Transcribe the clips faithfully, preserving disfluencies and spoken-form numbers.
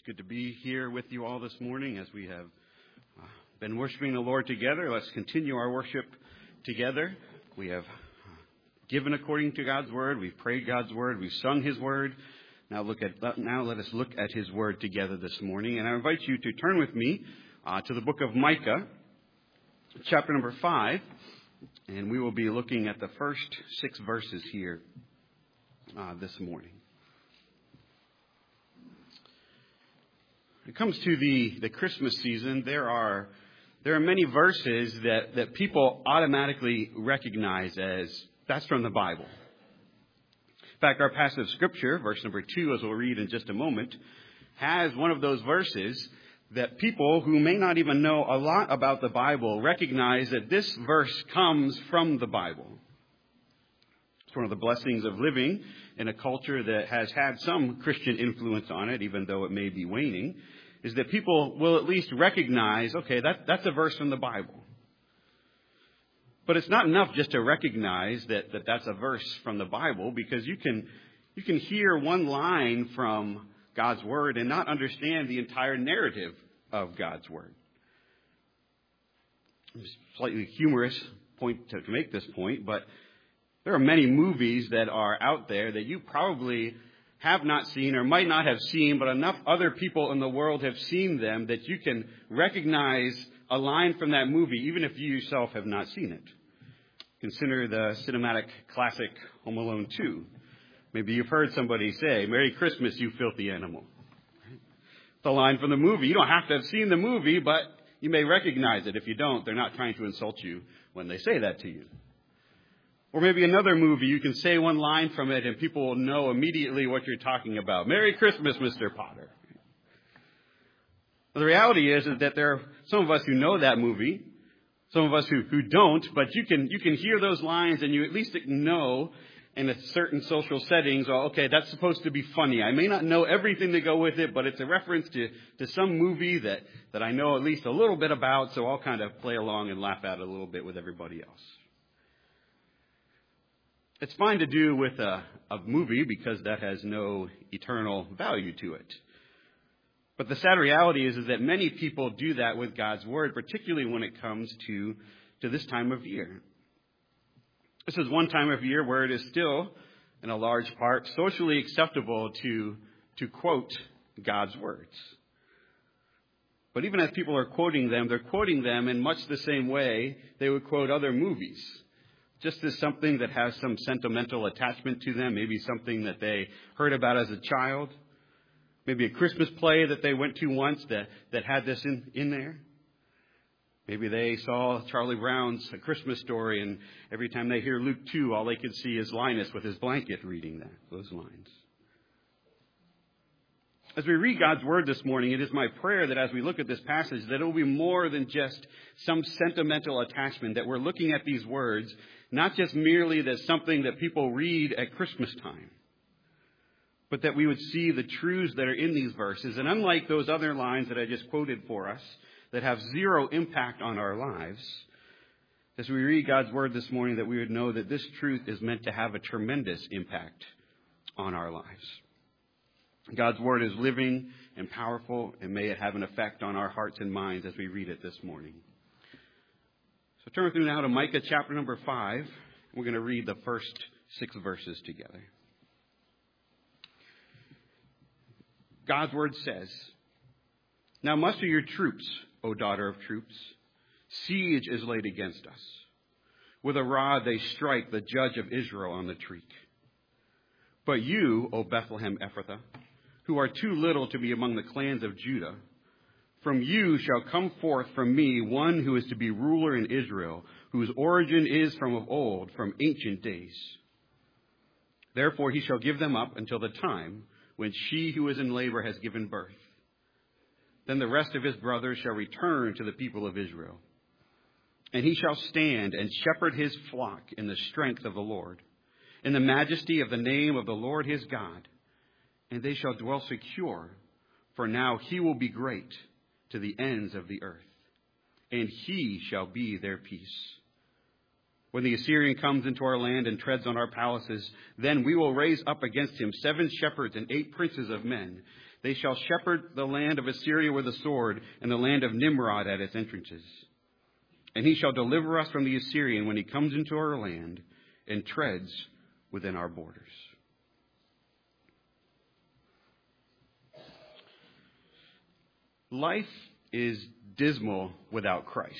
Good to be here with you all this morning as we have uh, been worshiping the Lord together. Let's continue our worship together. We have given according to God's word. We've prayed God's word. We've sung His word. Now look at now let us look at His word together this morning. And I invite you to turn with me uh, to the book of Micah, chapter number five, and we will be looking at the first six verses here uh, this morning. When it comes to the, the Christmas season, there are there are many verses that, that people automatically recognize as that's from the Bible. In fact, our passage of Scripture, verse number two, as we'll read in just a moment, has one of those verses that people who may not even know a lot about the Bible recognize that this verse comes from the Bible. It's one of the blessings of living in a culture that has had some Christian influence on it, even though it may be waning, is that people will at least recognize, okay, that, that's a verse from the Bible. But it's not enough just to recognize that, that that's a verse from the Bible, because you can you can hear one line from God's Word and not understand the entire narrative of God's Word. It's a slightly humorous point to make this point, but there are many movies that are out there that you probably have not seen or might not have seen, but enough other people in the world have seen them that you can recognize a line from that movie, even if you yourself have not seen it. Consider the cinematic classic Home Alone two. Maybe you've heard somebody say, "Merry Christmas, you filthy animal." It's a line from the movie. You don't have to have seen the movie, but you may recognize it. If you don't, they're not trying to insult you when they say that to you. Or maybe another movie, you can say one line from it and people will know immediately what you're talking about. "Merry Christmas, Mister Potter." Well, the reality is, is that there are some of us who know that movie, some of us who, who don't, but you can you can hear those lines and you at least know in a certain social settings, well, okay, that's supposed to be funny. I may not know everything to go with it, but it's a reference to, to some movie that, that I know at least a little bit about, so I'll kind of play along and laugh at it a little bit with everybody else. It's fine to do with a, a movie because that has no eternal value to it. But the sad reality is, is that many people do that with God's Word, particularly when it comes to, to this time of year. This is one time of year where it is still, in a large part, socially acceptable to, to quote God's words. But even as people are quoting them, they're quoting them in much the same way they would quote other movies. Just as something that has some sentimental attachment to them, maybe something that they heard about as a child, maybe a Christmas play that they went to once that, that had this in, in there. Maybe they saw Charlie Brown's A Christmas Story, and every time they hear Luke two, all they could see is Linus with his blanket reading that, those lines. As we read God's Word this morning, it is my prayer that as we look at this passage, that it will be more than just some sentimental attachment, that we're looking at these words not just merely as something that people read at Christmas time, but that we would see the truths that are in these verses. And unlike those other lines that I just quoted for us that have zero impact on our lives, as we read God's Word this morning, that we would know that this truth is meant to have a tremendous impact on our lives. God's Word is living and powerful, and may it have an effect on our hearts and minds as we read it this morning. So turn with me now to Micah chapter number five. We're going to read the first six verses together. God's Word says, "Now muster your troops, O daughter of troops. Siege is laid against us. With a rod they strike the judge of Israel on the cheek. But you, O Bethlehem Ephrathah, who are too little to be among the clans of Judah, from you shall come forth from me one who is to be ruler in Israel, whose origin is from of old, from ancient days. Therefore he shall give them up until the time when she who is in labor has given birth. Then the rest of his brothers shall return to the people of Israel. And he shall stand and shepherd his flock in the strength of the Lord, in the majesty of the name of the Lord his God. And they shall dwell secure, for now he will be great to the ends of the earth, and he shall be their peace. When the Assyrian comes into our land and treads on our palaces, then we will raise up against him seven shepherds and eight princes of men. They shall shepherd the land of Assyria with a sword, and the land of Nimrod at its entrances. And he shall deliver us from the Assyrian when he comes into our land and treads within our borders. Life is dismal without Christ.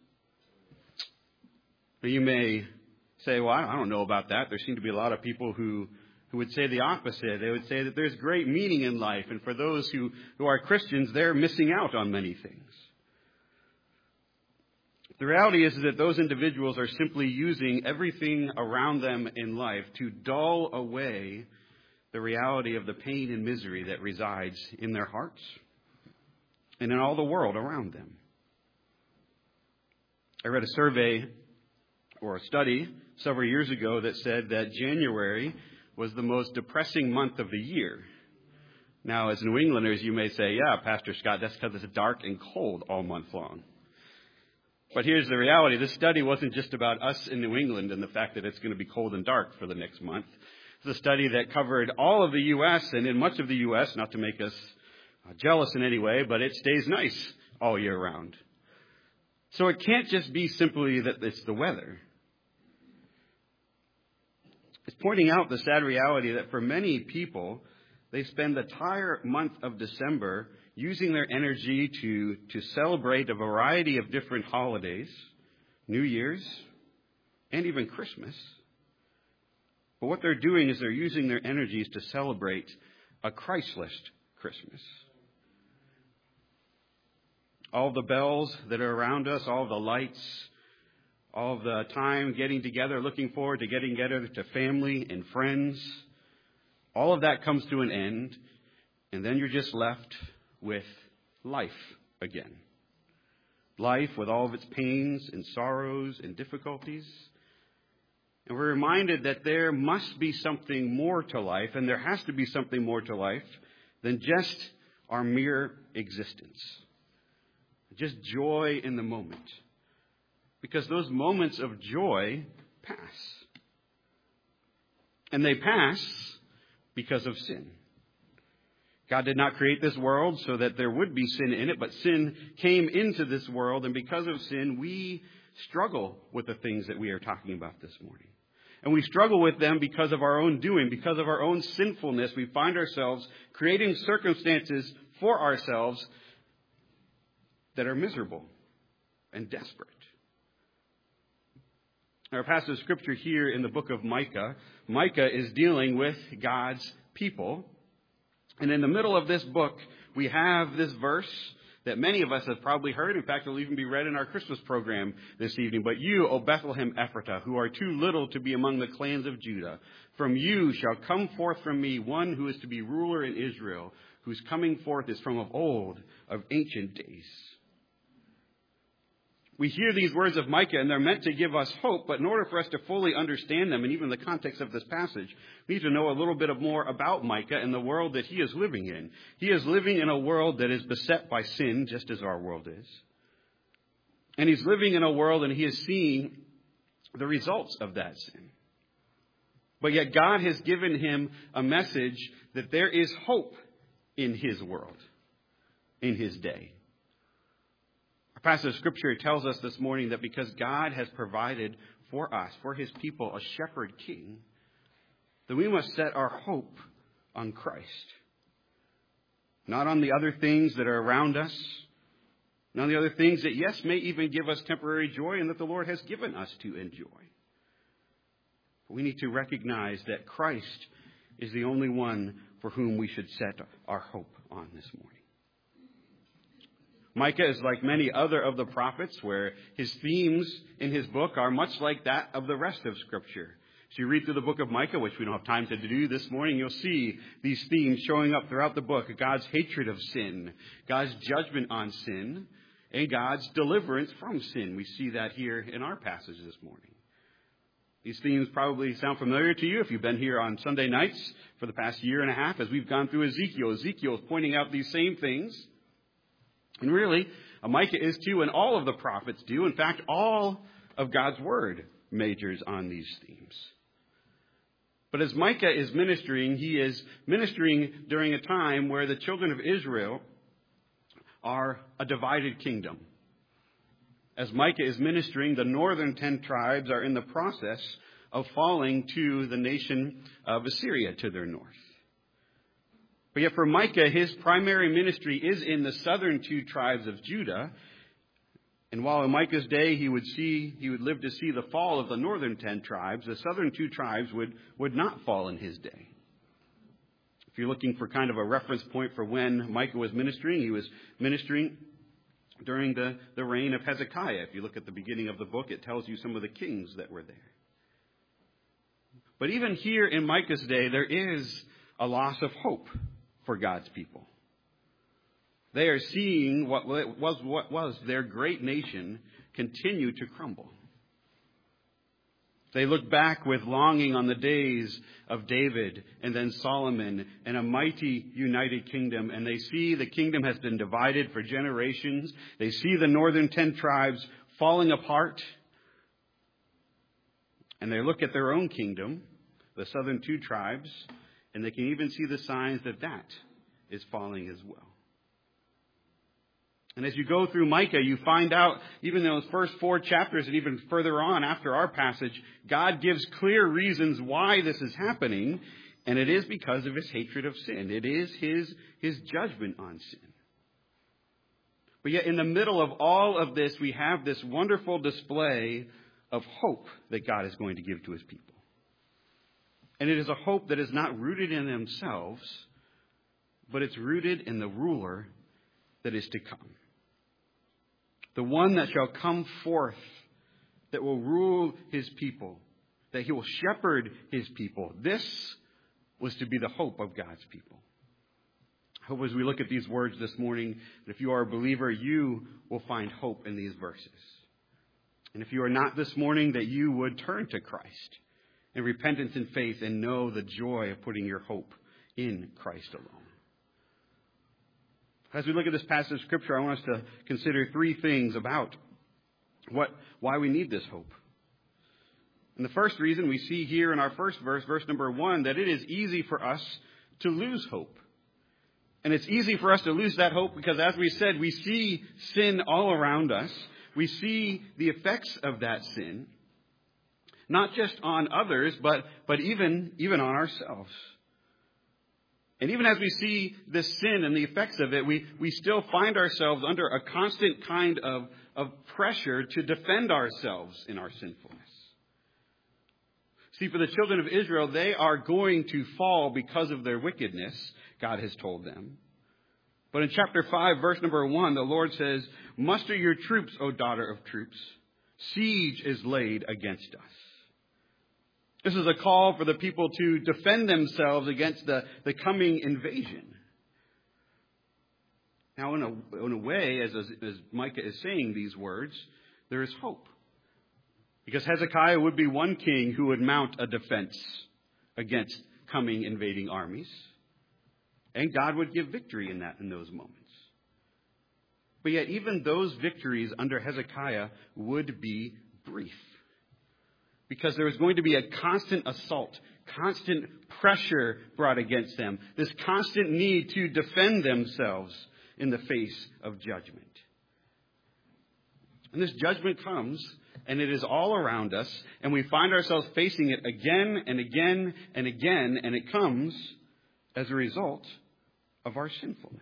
You may say, well, I don't know about that. There seem to be a lot of people who, who would say the opposite. They would say that there's great meaning in life, and for those who, who are Christians, they're missing out on many things. The reality is that those individuals are simply using everything around them in life to dull away the reality of the pain and misery that resides in their hearts and in all the world around them. I read a survey or a study several years ago that said that January was the most depressing month of the year. Now, as New Englanders, you may say, yeah, Pastor Scott, that's because it's dark and cold all month long. But here's the reality. This study wasn't just about us in New England and the fact that it's going to be cold and dark for the next month. It's a study that covered all of the U S and in much of the U S, not to make us jealous in any way, but it stays nice all year round. So it can't just be simply that it's the weather. It's pointing out the sad reality that for many people, they spend the entire month of December using their energy to, to celebrate a variety of different holidays, New Year's, and even Christmas. But what they're doing is they're using their energies to celebrate a Christless Christmas. All the bells that are around us, all the lights, all the time getting together, looking forward to getting together to family and friends, all of that comes to an end, and then you're just left with life again. Life with all of its pains and sorrows and difficulties. And we're reminded that there must be something more to life, and there has to be something more to life than just our mere existence. Just joy in the moment. Because those moments of joy pass. And they pass because of sin. God did not create this world so that there would be sin in it, but sin came into this world, and because of sin, we struggle with the things that we are talking about this morning. And we struggle with them because of our own doing, because of our own sinfulness. We find ourselves creating circumstances for ourselves that are miserable and desperate. Our passage of scripture here in the book of Micah, Micah is dealing with God's people. And in the middle of this book, we have this verse that many of us have probably heard. In fact, it'll even be read in our Christmas program this evening. But you, O Bethlehem Ephratah, who are too little to be among the clans of Judah, from you shall come forth from me one who is to be ruler in Israel, whose coming forth is from of old, of ancient days. We hear these words of Micah, and they're meant to give us hope, but in order for us to fully understand them, and even the context of this passage, we need to know a little bit more about Micah and the world that he is living in. He is living in a world that is beset by sin, just as our world is. And he's living in a world, and he is seeing the results of that sin. But yet God has given him a message that there is hope in his world, in his day. Passage of Scripture tells us this morning that because God has provided for us, for his people, a shepherd king, that we must set our hope on Christ. Not on the other things that are around us, not on the other things that, yes, may even give us temporary joy and that the Lord has given us to enjoy. But we need to recognize that Christ is the only one for whom we should set our hope on this morning. Micah is like many other of the prophets, where his themes in his book are much like that of the rest of Scripture. As you read through the book of Micah, which we don't have time to do this morning, you'll see these themes showing up throughout the book. God's hatred of sin, God's judgment on sin, and God's deliverance from sin. We see that here in our passage this morning. These themes probably sound familiar to you if you've been here on Sunday nights for the past year and a half as we've gone through Ezekiel. Ezekiel is pointing out these same things. And really, Micah is too, and all of the prophets do. In fact, all of God's Word majors on these themes. But as Micah is ministering, he is ministering during a time where the children of Israel are a divided kingdom. As Micah is ministering, the northern ten tribes are in the process of falling to the nation of Assyria to their north. But yet for Micah, his primary ministry is in the southern two tribes of Judah. And while in Micah's day he would see, he would live to see the fall of the northern ten tribes, the southern two tribes would, would not fall in his day. If you're looking for kind of a reference point for when Micah was ministering, he was ministering during the, the reign of Hezekiah. If you look at the beginning of the book, it tells you some of the kings that were there. But even here in Micah's day, there is a loss of hope for God's people. They are seeing what was, what was their great nation continue to crumble. They look back with longing on the days of David and then Solomon and a mighty united kingdom. And they see the kingdom has been divided for generations. They see the northern ten tribes falling apart. And they look at their own kingdom, the southern two tribes, and they can even see the signs that that is falling as well. And as you go through Micah, you find out, even in those first four chapters and even further on after our passage, God gives clear reasons why this is happening. And it is because of his hatred of sin. It is his, his judgment on sin. But yet in the middle of all of this, we have this wonderful display of hope that God is going to give to his people. And it is a hope that is not rooted in themselves, but it's rooted in the ruler that is to come. The one that shall come forth, that will rule his people, that he will shepherd his people. This was to be the hope of God's people. I hope as we look at these words this morning, that if you are a believer, you will find hope in these verses. And if you are not this morning, that you would turn to Christ in repentance and faith and know the joy of putting your hope in Christ alone. As we look at this passage of Scripture, I want us to consider three things about what, why we need this hope. And the first reason we see here in our first verse, verse number one, that it is easy for us to lose hope. And it's easy for us to lose that hope because, as we said, we see sin all around us. We see the effects of that sin, not just on others, but, but even, even on ourselves. And even as we see this sin and the effects of it, we, we still find ourselves under a constant kind of, of pressure to defend ourselves in our sinfulness. See, for the children of Israel, they are going to fall because of their wickedness, God has told them. But in chapter five, verse number one, the Lord says, "Muster your troops, O daughter of troops. Siege is laid against us." This is a call for the people to defend themselves against the, the coming invasion. Now, in a, in a way, as, as, as Micah is saying these words, there is hope. Because Hezekiah would be one king who would mount a defense against coming invading armies. And God would give victory in that in those moments. But yet even those victories under Hezekiah would be brief. Because there was going to be a constant assault, constant pressure brought against them. This constant need to defend themselves in the face of judgment. And this judgment comes, and it is all around us, and we find ourselves facing it again and again and again, and it comes as a result of our sinfulness.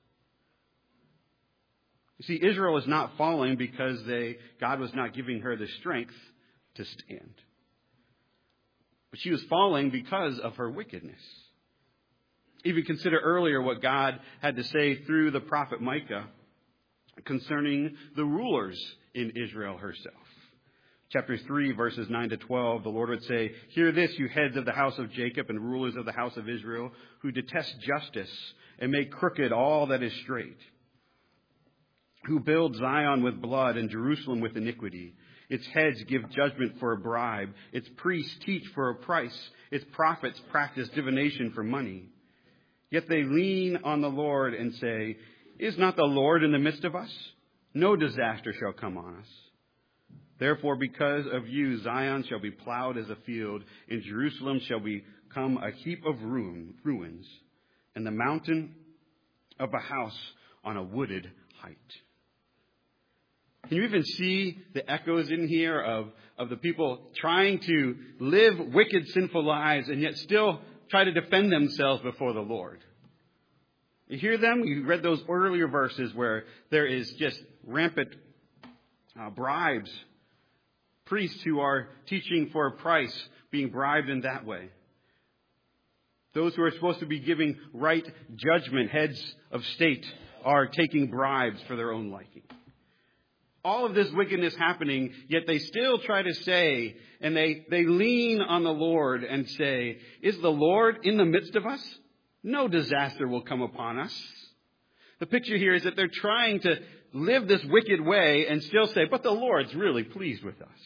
You see, Israel is not falling because they God was not giving her the strength to stand. But she was falling because of her wickedness. Even consider earlier what God had to say through the prophet Micah concerning the rulers in Israel herself. Chapter three, verses nine to twelve, the Lord would say, "Hear this, you heads of the house of Jacob and rulers of the house of Israel, who detest justice and make crooked all that is straight, who build Zion with blood and Jerusalem with iniquity. Its heads give judgment for a bribe. Its priests teach for a price. Its prophets practice divination for money. Yet they lean on the Lord and say, 'Is not the Lord in the midst of us? No disaster shall come on us.' Therefore, because of you, Zion shall be plowed as a field, and Jerusalem shall be come a heap of ruin, ruins, and the mountain of a house on a wooded height. Can you even see the echoes in here of, of the people trying to live wicked, sinful lives and yet still try to defend themselves before the Lord? You hear them? You read those earlier verses where there is just rampant uh, bribes. Priests who are teaching for a price being bribed in that way. Those who are supposed to be giving right judgment, heads of state, are taking bribes for their own liking. All of this wickedness happening, yet they still try to say, and they, they lean on the Lord and say, is the Lord in the midst of us? No disaster will come upon us. The picture here is that they're trying to live this wicked way and still say, but the Lord's really pleased with us.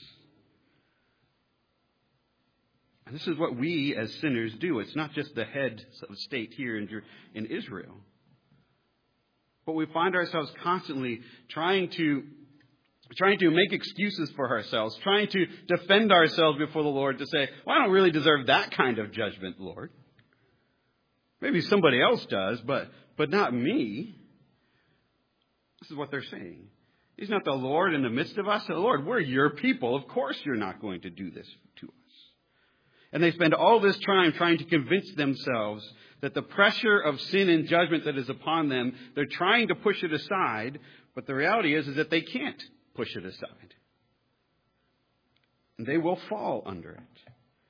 And this is what we as sinners do. It's not just the head of state here in, in Israel. But we find ourselves constantly trying to Trying to make excuses for ourselves, trying to defend ourselves before the Lord to say, well, I don't really deserve that kind of judgment, Lord. Maybe somebody else does, but, but not me. This is what they're saying. He's not the Lord in the midst of us. The Lord, we're your people. Of course you're not going to do this to us. And they spend all this time trying to convince themselves that the pressure of sin and judgment that is upon them, they're trying to push it aside, but the reality is, is that they can't push it aside. And they will fall under it.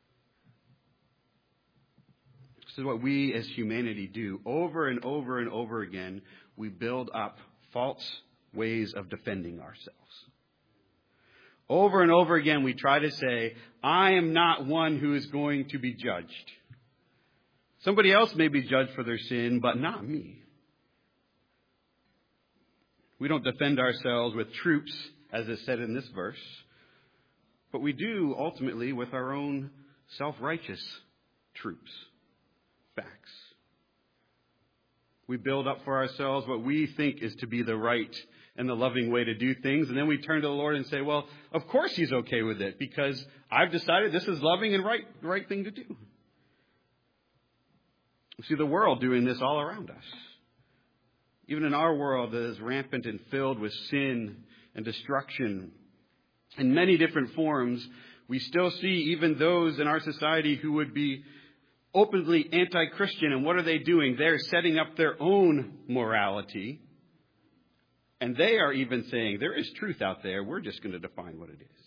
This is what we as humanity do. Over and over and over again, we build up false ways of defending ourselves. Over and over again, we try to say, I am not one who is going to be judged. Somebody else may be judged for their sin, but not me. We don't defend ourselves with troops, as is said in this verse, but we do ultimately with our own self-righteous troops, facts. We build up for ourselves what we think is to be the right and the loving way to do things, and then we turn to the Lord and say, well, of course He's okay with it, because I've decided this is loving and right, the right thing to do. We see the world doing this all around us. Even in our world that is rampant and filled with sin and destruction in many different forms, we still see even those in our society who would be openly anti-Christian. And what are they doing? They're setting up their own morality. And they are even saying, there is truth out there. We're just going to define what it is.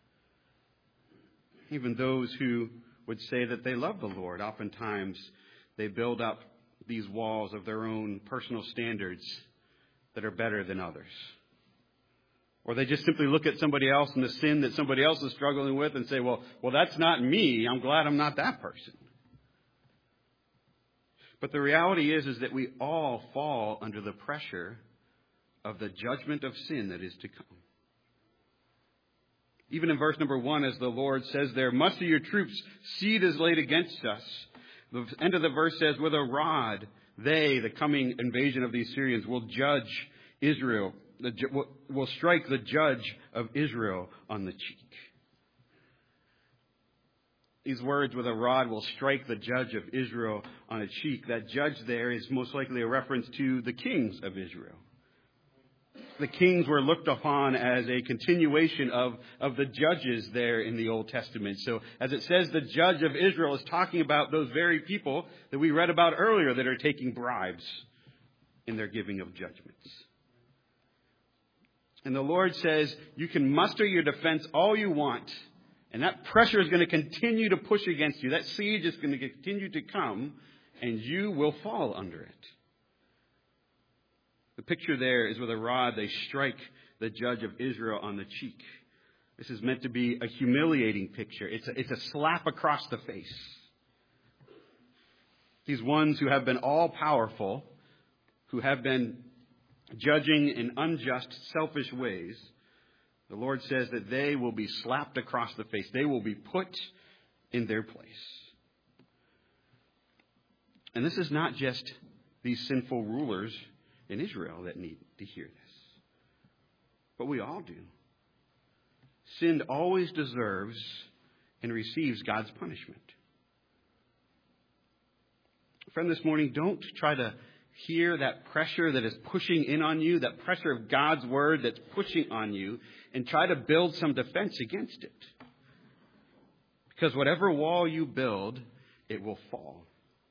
Even those who would say that they love the Lord, oftentimes they build up these walls of their own personal standards that are better than others. Or they just simply look at somebody else and the sin that somebody else is struggling with and say, well, well, that's not me. I'm glad I'm not that person. But the reality is, is that we all fall under the pressure of the judgment of sin that is to come. Even in verse number one, as the Lord says there, muster your troops, seed is laid against us. The end of the verse says, with a rod, they, the coming invasion of the Assyrians, will judge Israel, will strike the judge of Israel on the cheek. These words, with a rod, will strike the judge of Israel on a cheek. That judge there is most likely a reference to the kings of Israel. The kings were looked upon as a continuation of, of the judges there in the Old Testament. So as it says, the judge of Israel is talking about those very people that we read about earlier that are taking bribes in their giving of judgments. And the Lord says, you can muster your defense all you want, and that pressure is going to continue to push against you. That siege is going to continue to come, and you will fall under it. The picture there is with a rod, they strike the judge of Israel on the cheek. This is meant to be a humiliating picture. It's a, it's a slap across the face. These ones who have been all-powerful, who have been judging in unjust, selfish ways, the Lord says that they will be slapped across the face. They will be put in their place. And this is not just these sinful rulers in Israel that need to hear this, but we all do. Sin always deserves and receives God's punishment. Friend, this morning, don't try to hear that pressure that is pushing in on you, that pressure of God's word that's pushing on you, and try to build some defense against it. Because whatever wall you build, it will fall.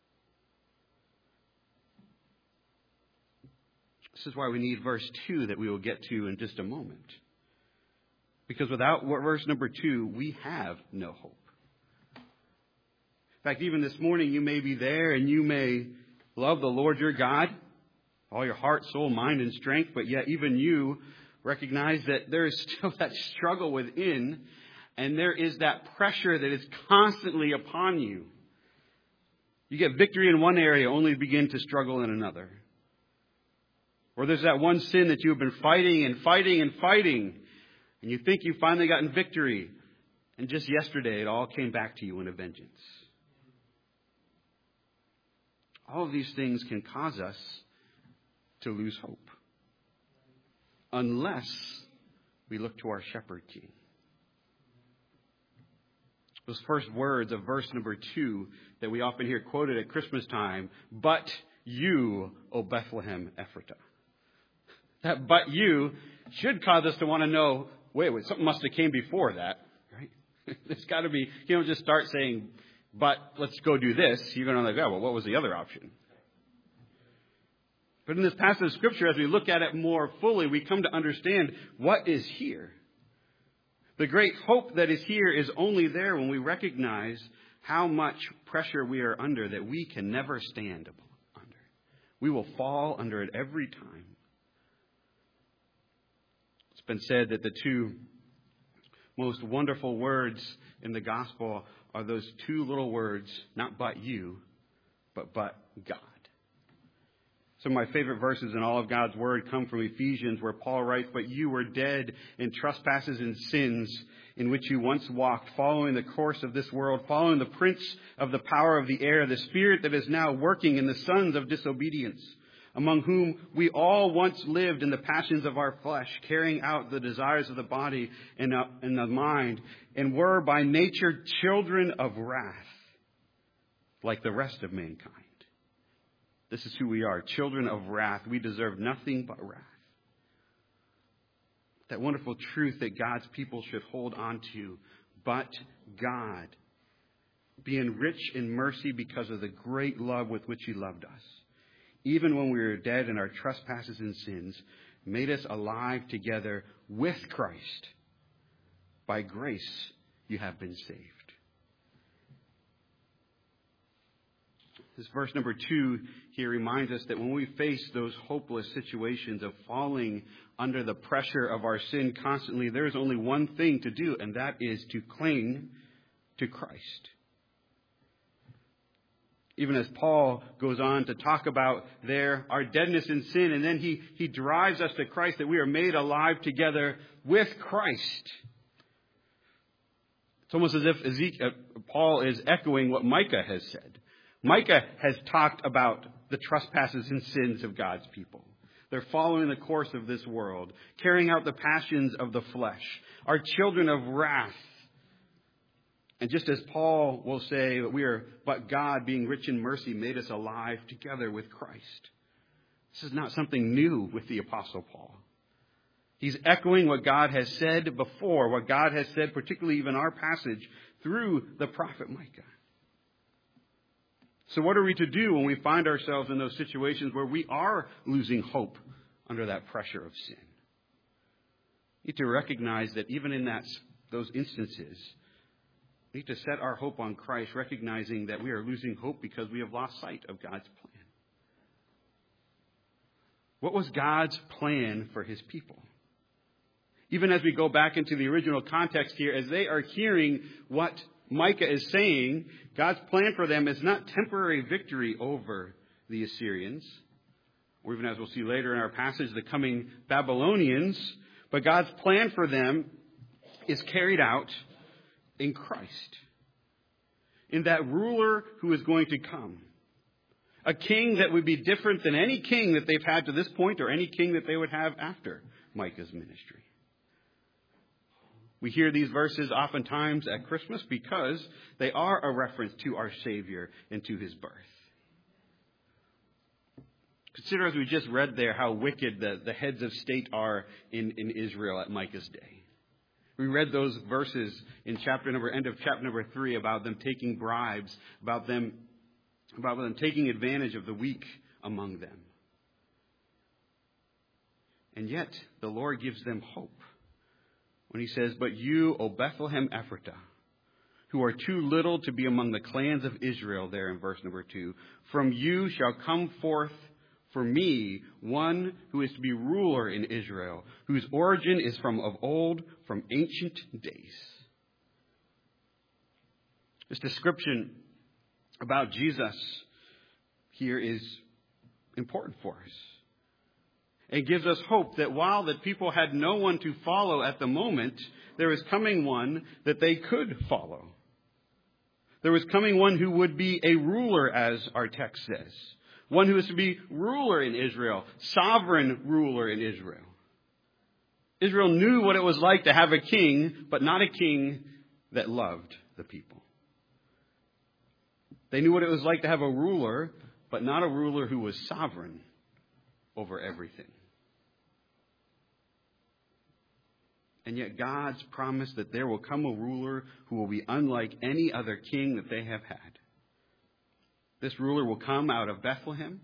This is why we need verse two that we will get to in just a moment. Because without verse number two, we have no hope. In fact, even this morning, you may be there and you may love the Lord your God, all your heart, soul, mind, and strength, but yet even you recognize that there is still that struggle within, and there is that pressure that is constantly upon you. You get victory in one area, only to begin to struggle in another. Or there's that one sin that you've been fighting and fighting and fighting, and you think you've finally gotten victory, and just yesterday it all came back to you in a vengeance. All of these things can cause us to lose hope unless we look to our shepherd king. Those first words of verse number two that we often hear quoted at Christmas time, but you, O Bethlehem Ephratah. That but you should cause us to want to know, wait, wait, something must have came before that, right? There's got to be, you don't just start saying, but let's go do this. You're going to like, oh, well, what was the other option? But in this passage of Scripture, as we look at it more fully, we come to understand what is here. The great hope that is here is only there when we recognize how much pressure we are under that we can never stand under. We will fall under it every time. It's been said that the two most wonderful words in the gospel are those two little words, not but you, but but God. Some of my favorite verses in all of God's Word come from Ephesians, where Paul writes, but you were dead in trespasses and sins in which you once walked, following the course of this world, following the prince of the power of the air, the spirit that is now working in the sons of disobedience, among whom we all once lived in the passions of our flesh, carrying out the desires of the body and the mind, and were by nature children of wrath, like the rest of mankind. This is who we are, children of wrath. We deserve nothing but wrath. That wonderful truth that God's people should hold on to. But God, being rich in mercy because of the great love with which He loved us, even when we were dead in our trespasses and sins, made us alive together with Christ. By grace you have been saved. This verse number two here reminds us that when we face those hopeless situations of falling under the pressure of our sin constantly, there is only one thing to do, and that is to cling to Christ. Even as Paul goes on to talk about there our deadness in sin, and then he, he drives us to Christ, that we are made alive together with Christ. It's almost as if Ezekiel, Paul is echoing what Micah has said. Micah has talked about the trespasses and sins of God's people. They're following the course of this world, carrying out the passions of the flesh, are children of wrath. And just as Paul will say that we are, but God, being rich in mercy, made us alive together with Christ. This is not something new with the Apostle Paul. He's echoing what God has said before, what God has said, particularly even our passage, through the prophet Micah. So what are we to do when we find ourselves in those situations where we are losing hope under that pressure of sin? We need to recognize that even in that those instances, we need to set our hope on Christ, recognizing that we are losing hope because we have lost sight of God's plan. What was God's plan for His people? Even as we go back into the original context here, as they are hearing what Micah is saying, God's plan for them is not temporary victory over the Assyrians, or even as we'll see later in our passage, the coming Babylonians, but God's plan for them is carried out in Christ, in that ruler who is going to come. A king that would be different than any king that they've had to this point or any king that they would have after Micah's ministry. We hear these verses oftentimes at Christmas because they are a reference to our Savior and to His birth. Consider, as we just read there, how wicked the, the heads of state are in, in Israel at Micah's day. We read those verses in chapter number, end of chapter number three, about them taking bribes, about them, about them taking advantage of the weak among them. And yet, the Lord gives them hope when he says, "But you, O Bethlehem Ephratah, who are too little to be among the clans of Israel," there in verse number two, "from you shall come forth for me one who is to be ruler in Israel, whose origin is from of old, from ancient days." This description about Jesus here is important for us. It gives us hope that while the people had no one to follow at the moment, there is coming one that they could follow. There was coming one who would be a ruler, as our text says. One who is to be ruler in Israel, sovereign ruler in Israel. Israel knew what it was like to have a king, but not a king that loved the people. They knew what it was like to have a ruler, but not a ruler who was sovereign over everything. And yet God's promised that there will come a ruler who will be unlike any other king that they have had. This ruler will come out of Bethlehem.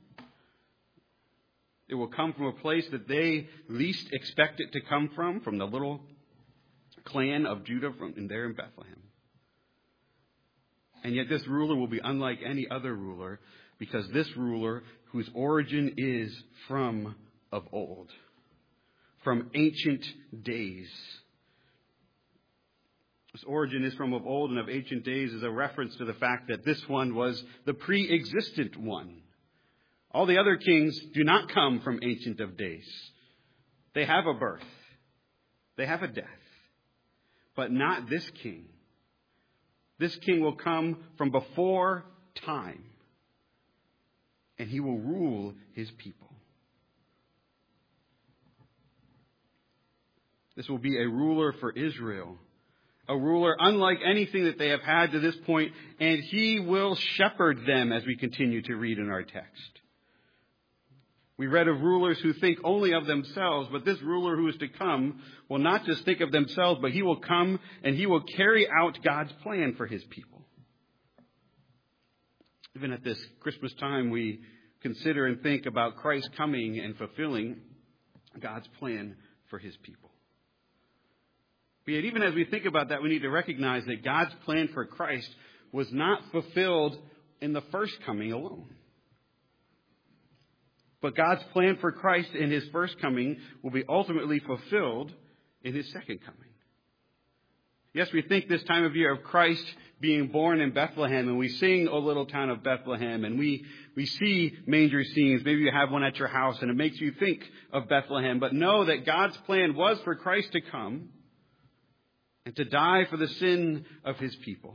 It will come from a place that they least expect it to come from, from the little clan of Judah from in there in Bethlehem. And yet this ruler will be unlike any other ruler, because this ruler, whose origin is from of old, from ancient days. This origin is from of old and of ancient days is a reference to the fact that this one was the pre-existent one. All the other kings do not come from ancient of days. They have a birth. They have a death. But not this king. This king will come from before time. And he will rule his people. This will be a ruler for Israel. A ruler unlike anything that they have had to this point. And he will shepherd them, as we continue to read in our text. We read of rulers who think only of themselves, but this ruler who is to come will not just think of themselves, but he will come and he will carry out God's plan for his people. Even at this Christmas time, we consider and think about Christ coming and fulfilling God's plan for his people. But yet, even as we think about that, we need to recognize that God's plan for Christ was not fulfilled in the first coming alone. But God's plan for Christ in his first coming will be ultimately fulfilled in his second coming. Yes, we think this time of year of Christ being born in Bethlehem, and we sing O Little Town of Bethlehem, and we, we see manger scenes. Maybe you have one at your house, and it makes you think of Bethlehem. But know that God's plan was for Christ to come and to die for the sin of his people.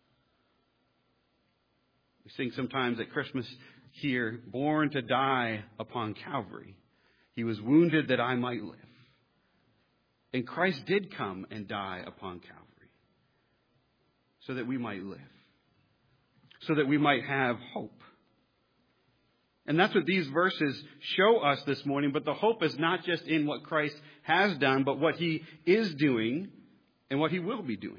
We sing sometimes at Christmas here, born to die upon Calvary. He was wounded that I might live. And Christ did come and die upon Calvary so that we might live, so that we might have hope. And that's what these verses show us this morning. But the hope is not just in what Christ has done, but what he is doing and what he will be doing.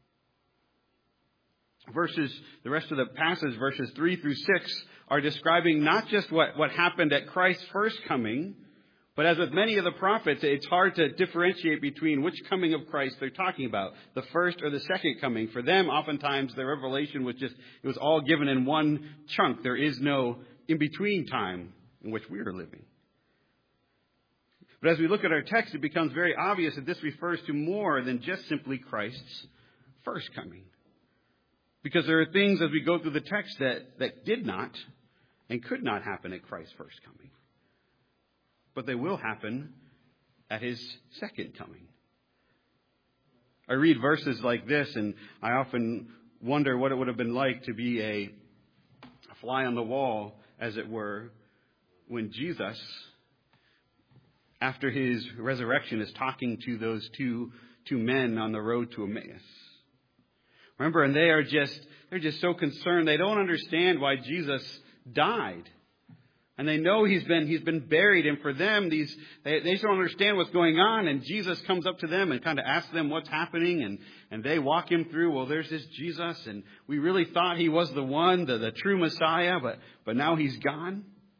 Verses, the rest of the passage, verses three through six, are describing not just what, what happened at Christ's first coming, but as with many of the prophets, it's hard to differentiate between which coming of Christ they're talking about, the first or the second coming. For them, oftentimes, the revelation was just, it was all given in one chunk. There is no in-between time in which we are living. But as we look at our text, it becomes very obvious that this refers to more than just simply Christ's first coming. Because there are things as we go through the text that, that did not and could not happen at Christ's first coming. But they will happen at his second coming. I read verses like this, and I often wonder what it would have been like to be a fly on the wall, as it were, when Jesus, after his resurrection, is talking to those two, two men on the road to Emmaus. Remember, and they are just, they're just so concerned. They don't understand why Jesus died. And they know he's been he's been buried. And for them, these they, they don't understand what's going on. And Jesus comes up to them and kind of asks them what's happening. And, and they walk him through, well, there's this Jesus. And we really thought he was the one, the, the true Messiah. But, but now he's gone.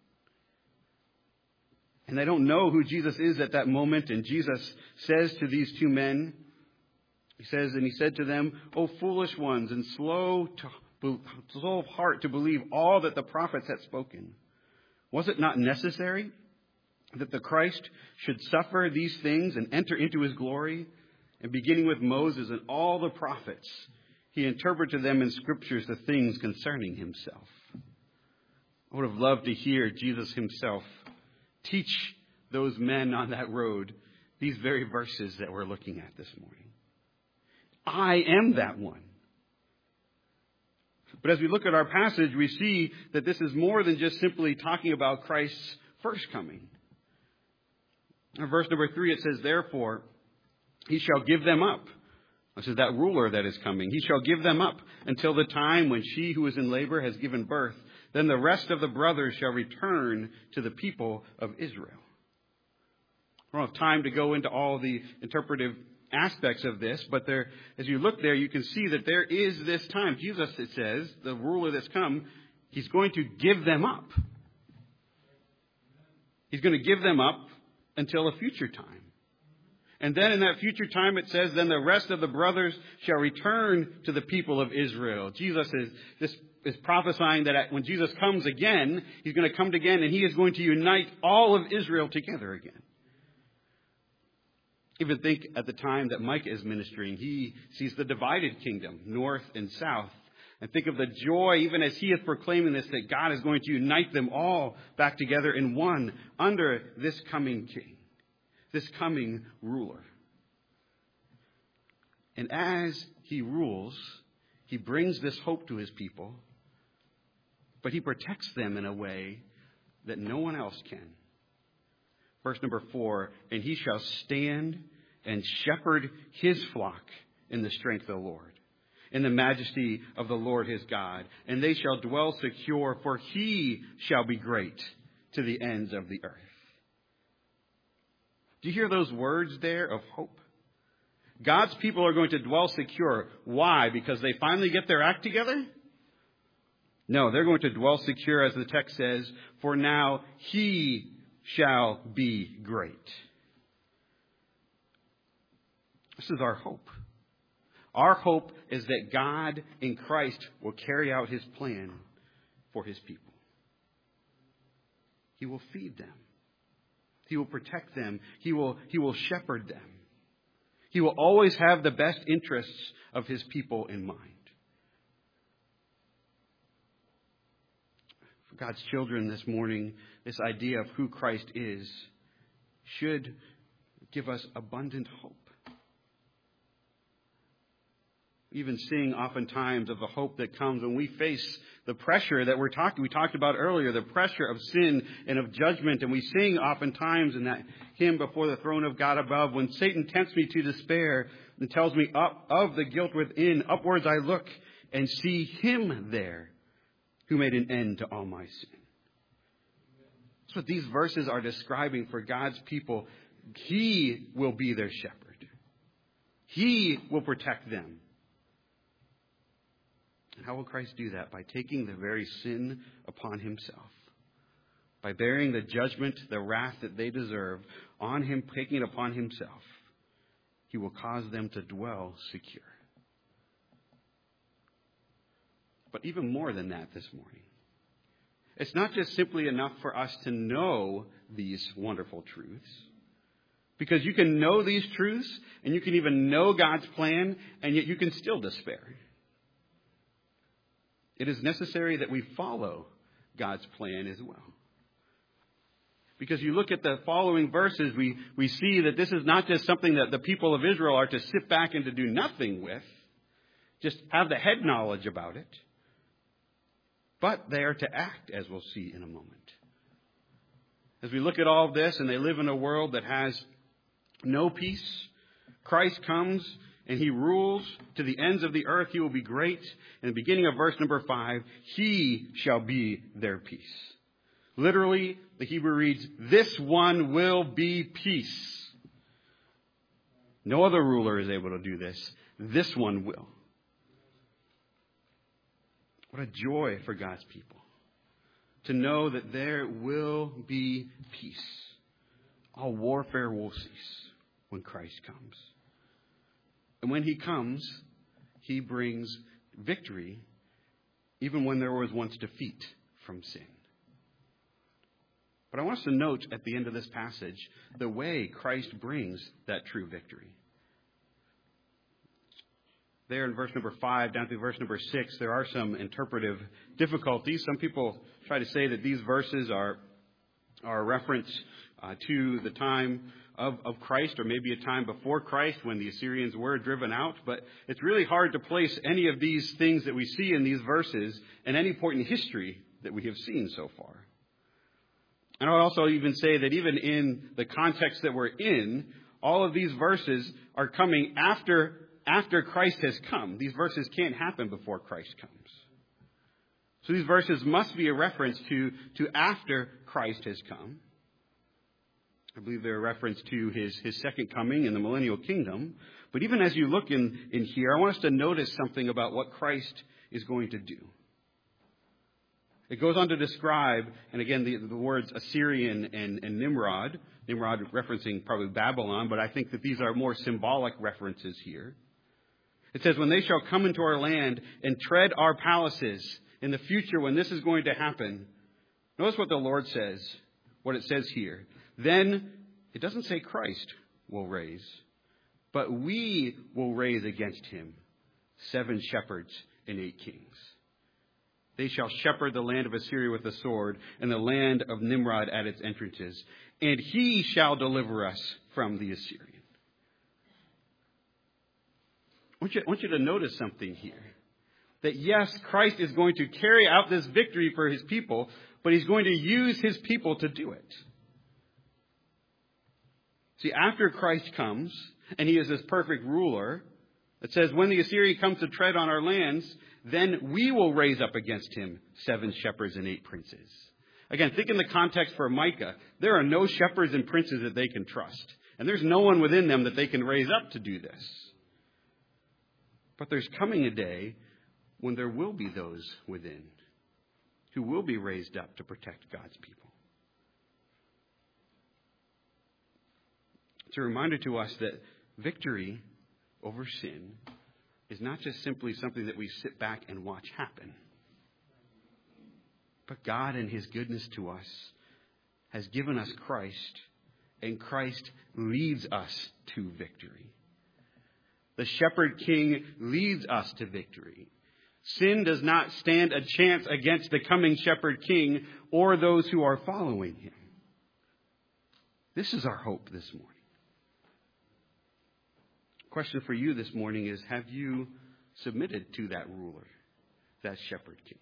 And they don't know who Jesus is at that moment. And Jesus says to these two men, he says, and he said to them, "O foolish ones, and slow, to, slow of heart to believe all that the prophets had spoken. Was it not necessary that the Christ should suffer these things and enter into his glory?" And beginning with Moses and all the prophets, he interpreted to them in scriptures the things concerning himself. I would have loved to hear Jesus himself teach those men on that road these very verses that we're looking at this morning. I am that one. But as we look at our passage, we see that this is more than just simply talking about Christ's first coming. In verse number three, it says, "Therefore, he shall give them up." This is that ruler that is coming. "He shall give them up until the time when she who is in labor has given birth. Then the rest of the brothers shall return to the people of Israel." I don't have time to go into all the interpretive aspects of this, but there, as you look there, you can see that there is this time. Jesus, it says, the ruler that's come, he's going to give them up. He's going to give them up until a future time. And then in that future time, it says, then the rest of the brothers shall return to the people of Israel. Jesus is, this is prophesying that when Jesus comes again, he's going to come again and he is going to unite all of Israel together again. Even think at the time that Micah is ministering, he sees the divided kingdom, north and south. And think of the joy, even as he is proclaiming this, that God is going to unite them all back together in one under this coming king, this coming ruler. And as he rules, he brings this hope to his people, but he protects them in a way that no one else can. Verse number four, "And he shall stand and shepherd his flock in the strength of the Lord, in the majesty of the Lord his God. And they shall dwell secure, for he shall be great to the ends of the earth." Do you hear those words there of hope? God's people are going to dwell secure. Why? Because they finally get their act together? No, they're going to dwell secure, as the text says, for now he shall be great. This is our hope. Our hope is that God in Christ will carry out his plan for his people. He will feed them. He will protect them. He will, he will shepherd them. He will always have the best interests of his people in mind. For God's children this morning, this idea of who Christ is should give us abundant hope. Even seeing oftentimes of the hope that comes when we face the pressure that we're talking, we talked about earlier, the pressure of sin and of judgment. And we sing oftentimes in that hymn, "Before the throne of God above," when Satan tempts me to despair and tells me up of the guilt within, upwards I look and see him there who made an end to all my sin. That's what these verses are describing for God's people. He will be their shepherd. He will protect them. And how will Christ do that? By taking the very sin upon himself. By bearing the judgment, the wrath that they deserve on him, taking it upon himself. He will cause them to dwell secure. But even more than that this morning. It's not just simply enough for us to know these wonderful truths. Because you can know these truths and you can even know God's plan, and yet you can still despair. It is necessary that we follow God's plan as well. Because you look at the following verses, we, we see that this is not just something that the people of Israel are to sit back and to do nothing with. Just have the head knowledge about it. But they are to act, as we'll see in a moment. As we look at all of this, and they live in a world that has no peace, Christ comes and he rules to the ends of the earth. He will be great. In the beginning of verse number five, he shall be their peace. Literally, the Hebrew reads, this one will be peace. No other ruler is able to do this. This one will. What a joy for God's people to know that there will be peace. All warfare will cease when Christ comes. And when he comes, he brings victory even when there was once defeat from sin. But I want us to note at the end of this passage the way Christ brings that true victory. There in verse number five down to verse number six, there are some interpretive difficulties. Some people try to say that these verses are, are a reference uh, to the time of, of Christ, or maybe a time before Christ when the Assyrians were driven out. But it's really hard to place any of these things that we see in these verses in any point in history that we have seen so far. And I'll also even say that even in the context that we're in, all of these verses are coming after After Christ has come. These verses can't happen before Christ comes. So these verses must be a reference to, to after Christ has come. I believe they're a reference to his, his second coming in the millennial kingdom. But even as you look in, in here, I want us to notice something about what Christ is going to do. It goes on to describe, and again, the, the words Assyrian and, and Nimrod. Nimrod referencing probably Babylon, but I think that these are more symbolic references here. It says, when they shall come into our land and tread our palaces in the future when this is going to happen. Notice what the Lord says, what it says here. Then, it doesn't say Christ will raise, but we will raise against him seven shepherds and eight kings. They shall shepherd the land of Assyria with the sword and the land of Nimrod at its entrances. And he shall deliver us from the Assyrian. I want, you, I want you to notice something here. That yes, Christ is going to carry out this victory for his people, but he's going to use his people to do it. See, after Christ comes, and he is this perfect ruler, it says, when the Assyrian comes to tread on our lands, then we will raise up against him seven shepherds and eight princes. Again, think in the context for Micah. There are no shepherds and princes that they can trust. And there's no one within them that they can raise up to do this. But there's coming a day when there will be those within who will be raised up to protect God's people. It's a reminder to us that victory over sin is not just simply something that we sit back and watch happen. But God in his goodness to us has given us Christ, and Christ leads us to victory. The shepherd king leads us to victory. Sin does not stand a chance against the coming shepherd king or those who are following him. This is our hope this morning. Question for you this morning is, have you submitted to that ruler, that shepherd king?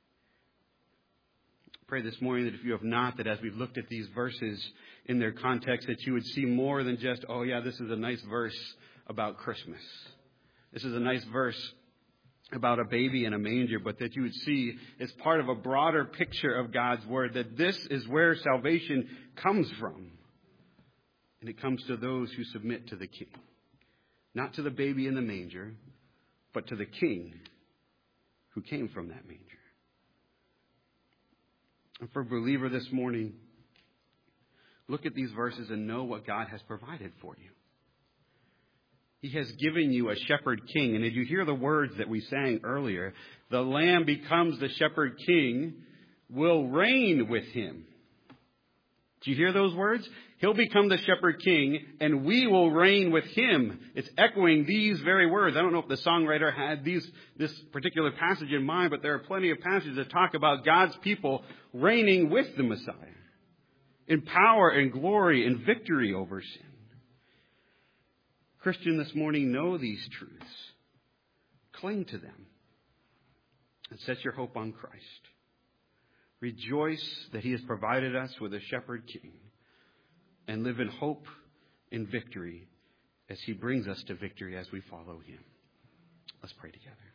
Pray this morning that if you have not, that as we've looked at these verses in their context, that you would see more than just, oh yeah, this is a nice verse about Christmas. This is a nice verse about a baby in a manger, but that you would see as part of a broader picture of God's word, that this is where salvation comes from. And it comes to those who submit to the king. Not to the baby in the manger, but to the king who came from that manger. And for a believer this morning, look at these verses and know what God has provided for you. He has given you a shepherd king. And did you hear the words that we sang earlier? The Lamb becomes the shepherd king, will reign with him. Did you hear those words? He'll become the shepherd king, and we will reign with him. It's echoing these very words. I don't know if the songwriter had these this particular passage in mind, but there are plenty of passages that talk about God's people reigning with the Messiah in power and glory and victory over sin. Christian, this morning, know these truths. Cling to them and set your hope on Christ. Rejoice that he has provided us with a shepherd king, and live in hope and victory as he brings us to victory as we follow him. Let's pray together.